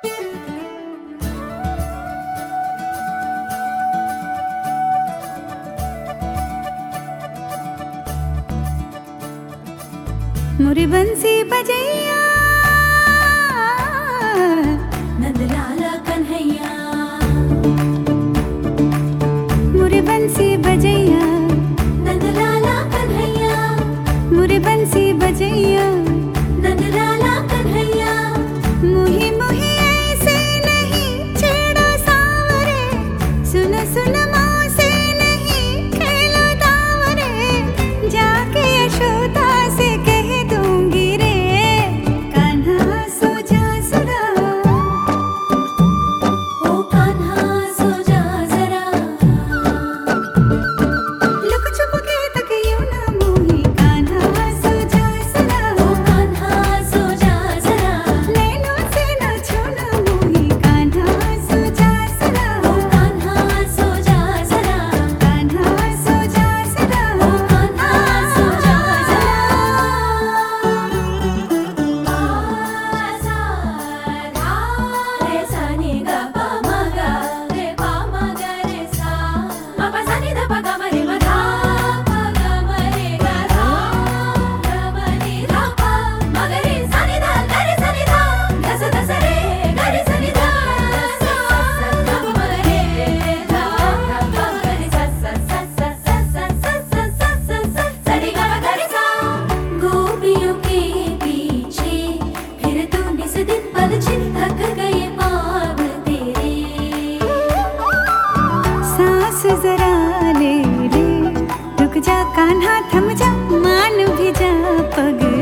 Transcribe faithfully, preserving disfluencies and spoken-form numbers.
मोरे बंसी बजैया नंदलाला कन्हैया, मोरे बंसी बजैया नंदलाला कन्हैया, मोरे बंसी बजैया नंदलाला कन्हैया। मुही मुही ऐसे नहीं छेड़ो सावरे, सुन सुन मौसे नहीं खेलो दावरे, जाके यशोदा से कह दूंगी रे, कान्हा सो जा जरा, ओ कान्हा सो जा जरा, लुक छुप के तक यूं ना मोही, कान्हा सो जा जरा, ओ कान्हा सो जा जरा, नैनों से ना छूना मोही, कान्हा सो जा जरा, ओ कान्हा सो जा जरा, कान्हा सो जा जरा, ओ कान्हा सो जा जरा। सा धा रे सा नि ग प म ग रे प म ग रे सा, म प सा नि ध प ग म रे म धा प ग म रे ग धा ग म नि धा प म ग रे सा नि ध ग रे सा नि ध ग स ध स रे ग रे सा नि ध सा ग म म रे धा ग म ग रे सा सा सा सा सा सा सा सा सा सा सा रे ग म ग रे सा। गोपियों के पीछे फिर तू निस दिन पल छिन थक गए पाँव तेरे, सांस जरा ले रे, रुक जा कान्हा थम जा, मान भी जा पग